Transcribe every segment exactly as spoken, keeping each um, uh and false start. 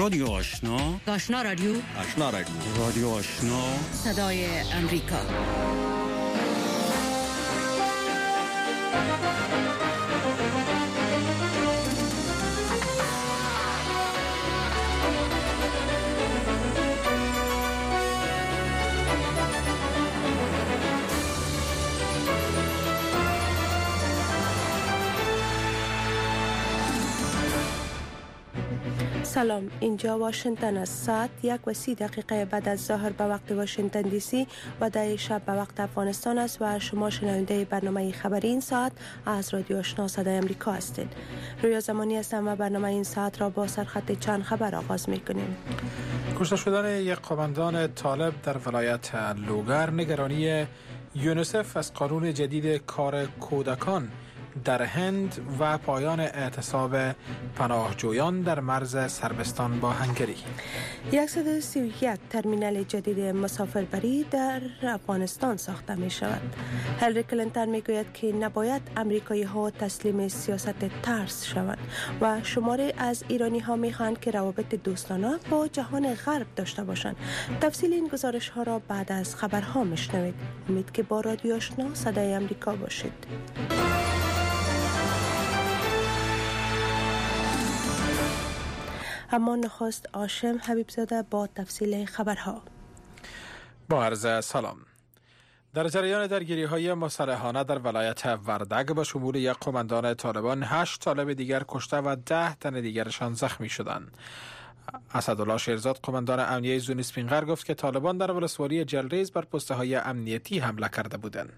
رادیو آشنا، آشنا رادیو آشنا رادیو رادیو آشنا، صدای امریکا. سلام، اینجا واشنگتن است. ساعت یک و سی دقیقه بعد از ظهر به وقت واشنگتن دی سی و ده شب به وقت افغانستان است و شما شنونده برنامه خبری این ساعت از رادیو آشنا صدای امریکا هستید. رویا زمانی هستم و برنامه این ساعت را با سرخط چند خبر آغاز می‌کنیم. کشته شدن یک قماندان طالب در ولایت لوگر، نگرانی یونیسف از قانون جدید کار کودکان در هند و پایان اعتصاب پناهجویان در مرز سربستان با هنگری. صد و سی و یک ترمینال جدید مسافربری در افغانستان ساخته می شود. هیلاری کلینتون می گوید که نباید امریکایی ها تسلیم سیاست ترس شوند و شماری از ایرانی ها می خواهند که روابط دوستانه با جهان غرب داشته باشند. تفصیل این گزارش ها را بعد از خبرها می شنوید. امید که با رادیو آشنا صدای امریکا باشید. اما نخست هاشم حبیبزاده با تفصیل خبرها. با عرض سلام. در جریان درگیری های مسلحانه در ولایت وردگ به شمول یک قماندان طالبان، هشت طالب دیگر کشته و ده تن دیگرشان زخمی شدند. اسدالله شیرزاد، قماندان امنیه زون سپینغر، گفت که طالبان در ولسوالی جلریز بر پسته های امنیتی حمله کرده بودند.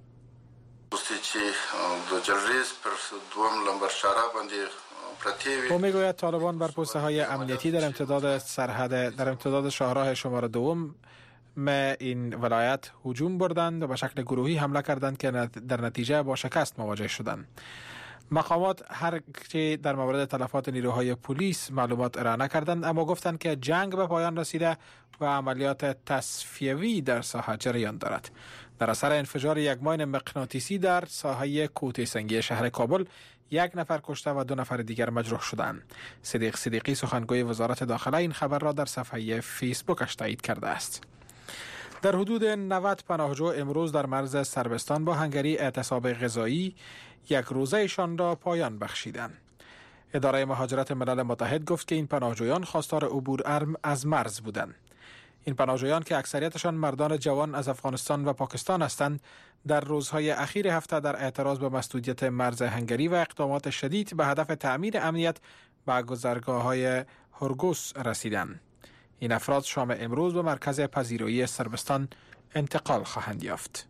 او میگوید طالبان بر پسته های امنیتی در امتداد سرحد در امتداد شاهراه شماره دوم به این ولایت هجوم بردند و به شکل گروهی حمله کردند که در نتیجه با شکست مواجه شدند. مقامات هرچه در مورد تلفات نیروهای پلیس معلومات ارائه نکردند، اما گفتند که جنگ به پایان رسیده و عملیات تصفیوی در ساحه جریان دارد. در اثر انفجار یک ماین مغناطیسی در ساحه کوته سنگی شهر کابل، یک نفر کشته و دو نفر دیگر مجروح شدند. صدیق صدیقی، سخنگوی وزارت داخله، این خبر را در صفحه فیسبوکش تایید کرده است. در حدود نود پناهجو امروز در مرز سربستان با هنگری اعتصاب غذایی یک روزهشان را پایان بخشیدند. اداره مهاجرت ملل متحد گفت که این پناهجویان خواستار عبور از مرز بودند. این پناهجویان که اکثریتشان مردان جوان از افغانستان و پاکستان هستند، در روزهای اخیر هفته در اعتراض به مسدودیت مرز هنگری و اقدامات شدید به هدف تأمین امنیت به گذرگاه‌های هرگوس رسیدند. این افراد شام امروز به مرکز پذیرایی سربستان انتقال خواهند یافت.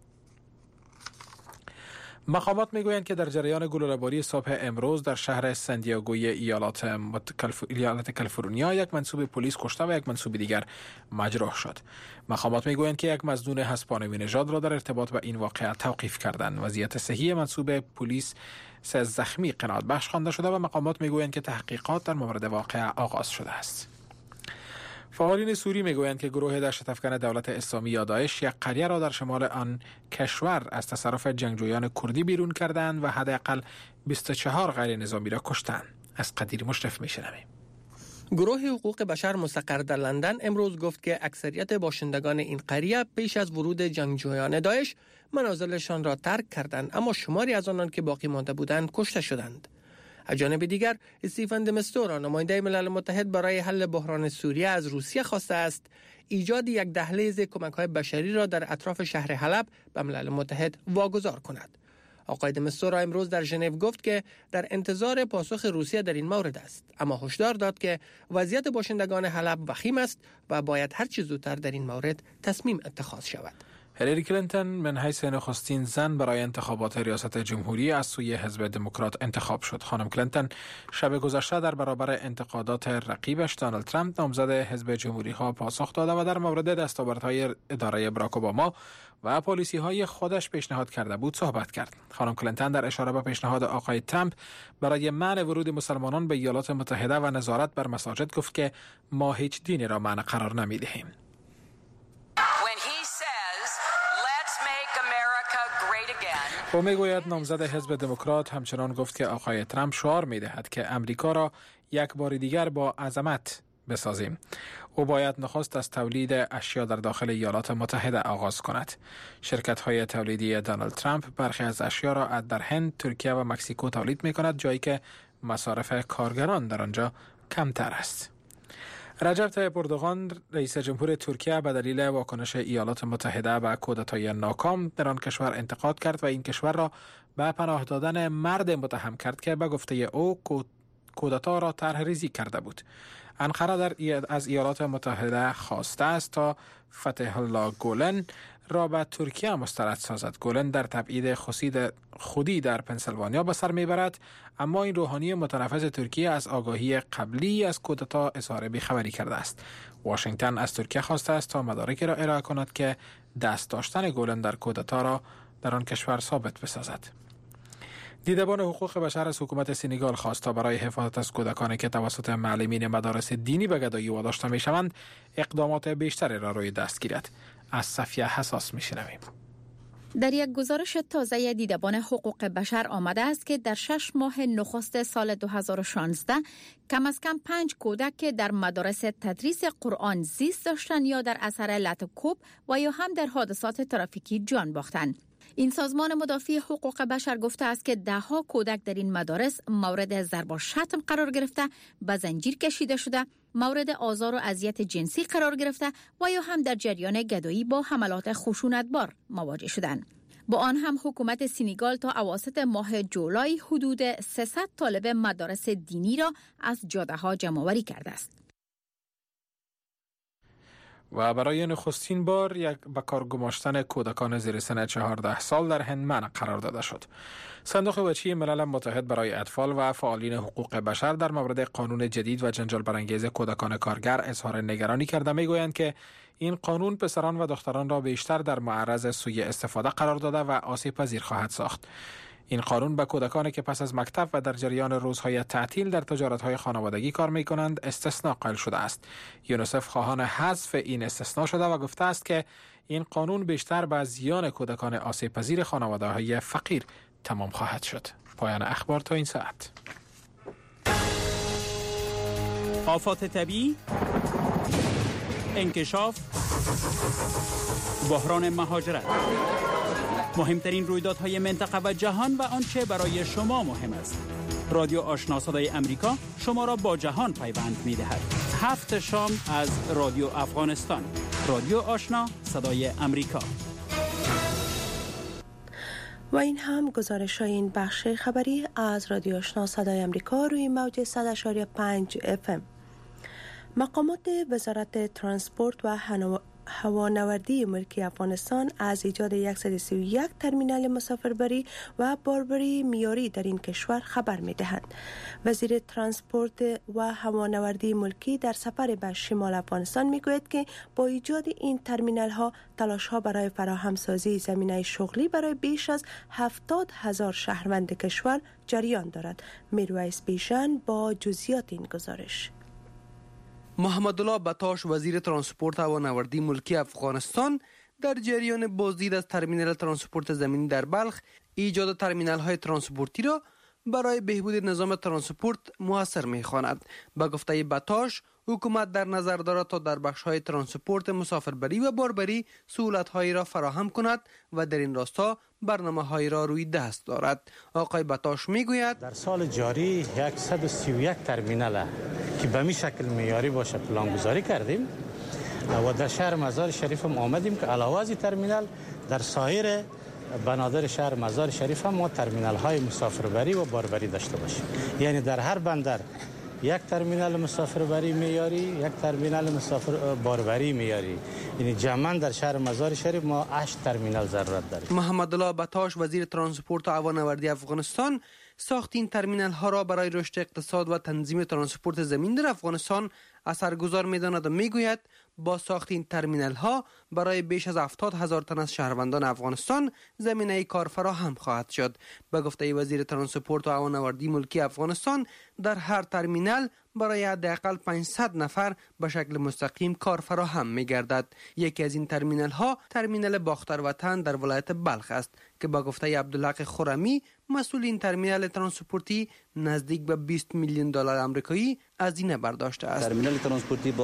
مقامات میگویند که در جریان گلوله‌باری صبح امروز در شهر سندیاگوی ایالات ایالت کالیفرنیا، یک منصوب پلیس کشته و یک منصوب دیگر مجروح شد. مقامات میگویند که یک مظنون هسپانوی نژاد را در ارتباط با این واقعه توقیف کردند. وضعیت صحی منصوب پلیس سه زخمی قناعت بخش خوانده شده و مقامات میگویند که تحقیقات در مورد واقعه آغاز شده است. فعالین سوری میگویند که گروه دهشت افکن دولت اسلامی یا داعش یک قریه را در شمال آن کشور از تصرف جنگجویان کردی بیرون کردند و حداقل بیست و چهار غیر نظامی را کشتند. از قدیر مشرف میشنویم. گروه حقوق بشر مستقر در لندن امروز گفت که اکثریت باشندگان این قریه پیش از ورود جنگجویان داعش منازلشان را ترک کردند، اما شماری از آنان که باقی مانده بودند کشته شدند. از جانب دیگر، استیفن د مستورا، نماینده ملل متحد برای حل بحران سوریه، از روسیه خواسته است ایجاد یک دهلیز کمک‌های بشری را در اطراف شهر حلب به ملل متحد واگذار کند. آقای د مستورا امروز در ژنو گفت که در انتظار پاسخ روسیه در این مورد است، اما هشدار داد که وضعیت باشندگان حلب وخیم است و باید هر چه زودتر در این مورد تصمیم اتخاذ شود. هیلاری کلینتون من حیث نخستین زن برای انتخابات ریاست جمهوری از سوی حزب دموکرات انتخاب شد. خانم کلینتون شب گذشته در برابر انتقادات رقیبش دونالد ترامپ، نامزد حزب جمهوری ها، پاسخ داده و در مورد دستاوردهای اداره براک اوباما و پالیسی های خودش پیشنهاد کرده بود صحبت کرد. خانم کلینتون در اشاره به پیشنهاد آقای ترامپ برای منع ورود مسلمانان به ایالات متحده و نظارت بر مساجد گفت که ما هیچ دینی را منع قرار نمی‌دهیم. او میگوید نامزد حزب دموکرات همچنان گفت که آقای ترامپ شعار میدهد که امریکا را یک بار دیگر با عظمت بسازیم. او باید نخست از تولید اشیا در داخل ایالات متحده آغاز کند. شرکت‌های تولیدی دونالد ترامپ برخی از اشیا را در هند، ترکیه و مکزیکو تولید می‌کند، جایی که مصارف کارگران در آنجا کمتر است. رجب طیب اردوغان رئیس جمهور ترکیه به دلیل واکنش ایالات متحده به کودتای ناکام در آن کشور انتقاد کرد و این کشور را به پناه دادن مرد متهم کرد که به گفته او کودتا را طرح ریزی کرده بود. انقره در از ایالات متحده خواسته است تا فتح الله گولن را به ترکیه مسترد سازد. گولن در تبعید خودی در پنسیلوانیا به سر میبرد، اما این روحانی متنفذ ترکیه از آگاهی قبلی از کودتا اظهار بیخبری کرده است. واشنگتن از ترکیه خواسته است تا مدارکی را ارائه کند که دست داشتن گولن در کودتا را در آن کشور ثابت بسازد. دیدبان حقوق بشر از حکومت سنگال خواست تا برای حفاظت از کودکانی که توسط معلمین مدارس دینی به گدایی واداشته میشوند اقدامات بیشتری را روی دست گیرد. از صفیه حساس میشنویم. در یک گزارش تازه دیدبان حقوق بشر آمده است که در شش ماه نخست سال دو هزار و شانزده کم از کم پنج کودک که در مدارس تدریس قرآن زیست داشتند یا در اثر لطوکوب و یا هم در حادثات ترافیکی جان باختند. این سازمان مدافع حقوق بشر گفته است که ده ها کودک در این مدارس مورد ضرب و شتم قرار گرفته، به زنجیر کشیده شده، مورد آزار و اذیت جنسی قرار گرفته و یا هم در جریان گدایی با حملات خشونتبار مواجه شدند. با آن هم حکومت سنگال تا اواسط ماه جولای حدود سیصد طالب مدارس دینی را از جاده ها جمع آوری کرده است. و برای نخستین بار یک به کار گماشتن کودکان زیر سن چهارده سال در هند منع قرار داده شد. صندوق وجهی ملل متحد برای اطفال و فعالین حقوق بشر در مورد قانون جدید و جنجال برانگیز کودکان کارگر اظهار نگرانی کرده میگویند که این قانون پسران و دختران را بیشتر در معرض سوء استفاده قرار داده و آسیب پذیر خواهد ساخت. این قانون به کودکانی که پس از مکتب و در جریان روزهای تعطیل در تجارت‌های خانوادگی کار می‌کنند استثناء قائل شده است. یونیسف خواهان حذف این استثناء شده و گفته است که این قانون بیشتر به زیان کودکان آسیب پذیر خانواده‌های فقیر تمام خواهد شد. پایان اخبار تا این ساعت. آفات طبیعی، انکشاف، بحران مهاجرت، مهمترین رویدادهای منطقه و جهان و آنچه برای شما مهم است. رادیو آشنا صدای امریکا شما را با جهان پیوند می‌دهد. هفت شام از رادیو افغانستان. رادیو آشنا صدای امریکا. و این هم گزارش های این بخش خبری از رادیو آشنا صدای امریکا روی موج صد و پنج اف ام. مقامات وزارت ترانسپورت و هوانوردی ملکی افغانستان از ایجاد صد و سی و یک ترمینال مسافربری و باربری معیاری در این کشور خبر می‌دهند. وزیر ترانسپورت و هوانوردی ملکی در سفر به شمال افغانستان میگوید که با ایجاد این ترمینال ها تلاش ها برای فراهم سازی زمینه شغلی برای بیش از هفتاد هزار شهروند کشور جریان دارد. میرویس بیژن با جزئیات این گزارش. محمد الله بطاش وزیر ترانسپورت و هوانوردی ملکی افغانستان در جریان بازدید از ترمینال ترانسپورت زمینی در بلخ ایجاد ترمینال های ترانسپورتی را برای بهبود نظام ترانسپورت موثر می‌خواند. به گفته بطاش حکومت در نظر دارد تا در بخش‌های ترانسپورت مسافربری و باربری سهولت‌هایی را فراهم کند و در این راستا برنامه‌هایی را روی دست دارد. آقای بطاش میگوید در سال جاری صد و سی و یک ترمینال که به می شکل معیاری باشه پلانگذاری کردیم و در شهر مزار شریف هم آمدیم که علاوه از ترمینال در سایر بنادر شهر مزار شریف هم ما ترمینال های مسافربری و باربری داشته باشیم. یعنی در هر بندر یک ترمینال مسافربری معیاری، یک ترمینال مسافر باربری معیاری. یعنی جمعاً در شهر مزار شریف ما هشت ترمینال ضرورت داریم. محمد الله بطاش وزیر ترانسپورت و هوانوردی افغانستان ساخت این ترمینال ها را برای رشد اقتصاد و تنظیم ترانسپورت زمین در افغانستان اثرگذار می‌داند و میگوید با ساخت این ترمینال ها برای بیش از هفتاد هزار تن از شهروندان افغانستان زمینه کار فراهم خواهد شد. به گفته وزیر ترانسپورت و هوانوردی ملکی افغانستان، در هر ترمینال برای حداقل پانصد نفر به شکل مستقیم کار فراهم می گردد. یکی از این ترمینال ها ترمینال باختروطن در ولایت بلخ است که با گفته عبدالحق خرمی، مسئول این ترمینال ترانسپورتی، نزدیک به بیست میلیون دلار آمریکایی هزینه برداشته است. ترمینال ترانسپورتی